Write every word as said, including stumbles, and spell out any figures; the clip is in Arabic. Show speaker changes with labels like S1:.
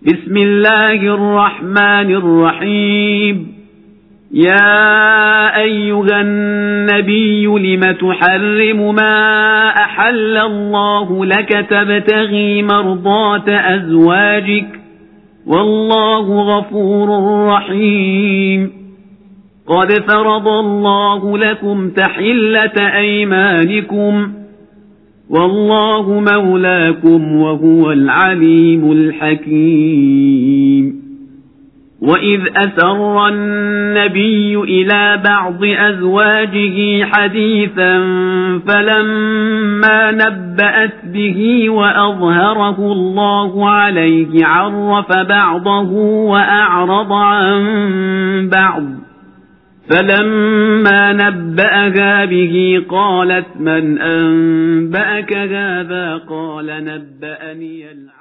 S1: بسم الله الرحمن الرحيم. يا أيها النبي لم تحرم ما أحل الله لك تبتغي مرضات أزواجك والله غفور رحيم. قد فرض الله لكم تحلة أيمانكم والله مولاكم وهو العليم الحكيم. وإذ أسر النبي إلى بعض أزواجه حديثا فلما نبأت به وأظهره الله عليه عرف بعضه وأعرض عن بعض، فلما نبأها به قالت من أنبأك هذا؟ قال نبأني العلم.